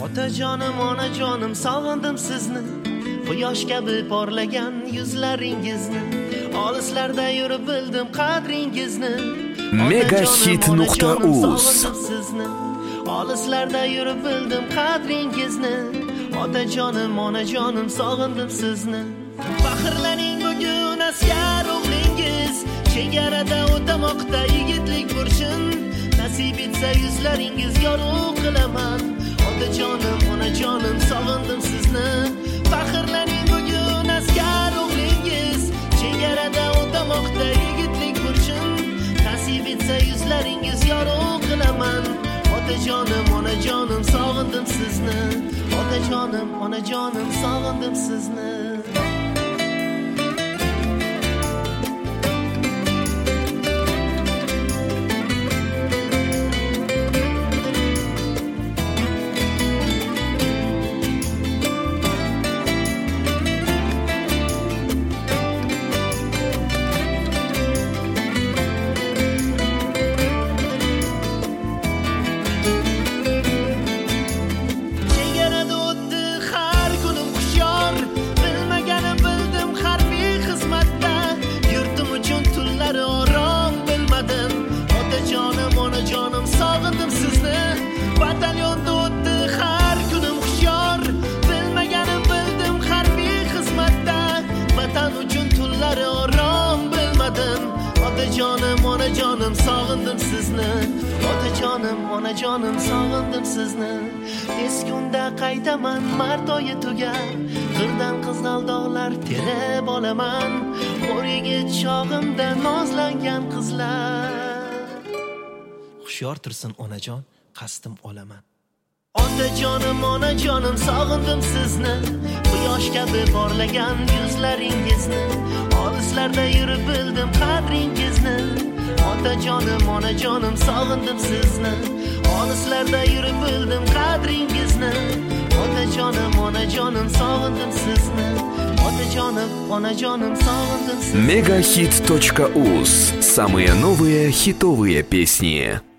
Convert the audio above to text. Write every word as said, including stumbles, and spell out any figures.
Otajonim, onajonim, sog'indim sizni. Quyosh kabi porlagan yuzlaringizni. Olislarda yurib bildim qadringizni. megahit nuqta uz Olislarda yurib bildim qadringizni. Otajonim, onajonim, sog'indim sizni. Faxrlaning bugun askar o'g'lingiz. Chegarada o'tamoqda yigitlik burchun. Nasib etsa yuzlaringiz yorug' qilaman. Otajonim, onajonim, sog'indim sizni. Faxrlaning bugun askar o'g'lingiz. Chegarada o'tamoqda yigitlik burchun. Nasib etsa yuzlaringiz yorug' qilaman. Otajonim, onajonim, sog'indim sizni. Otajonim, onajonim, sog'indim sizni. Otajonim, onajonim, sog'indim sizni. Otajonim, onajonim, sog'indim sizni. Tez kunda qaytaman, mart oyi tugar. Qirdan qizg'al dog'lar terib olaman. Qo'riga chog'imda nozlangan qizlar. Hushyor tursin onajon, qasdim olaman. Otajonim, onajonim, sog'indim sizni. Quyosh kabi porlagan yuzlaringizni. Olislarda yurib bildim qadringizni. Otajonim, onajonim, sog'indim sizni. Olislarda yurib bildim qadringizni. Otajonim, onajonim, sog'indim sizni. Otajonim, onajonim, sog'indim sizni. megahit точка уз. Самые новые хитовые песни.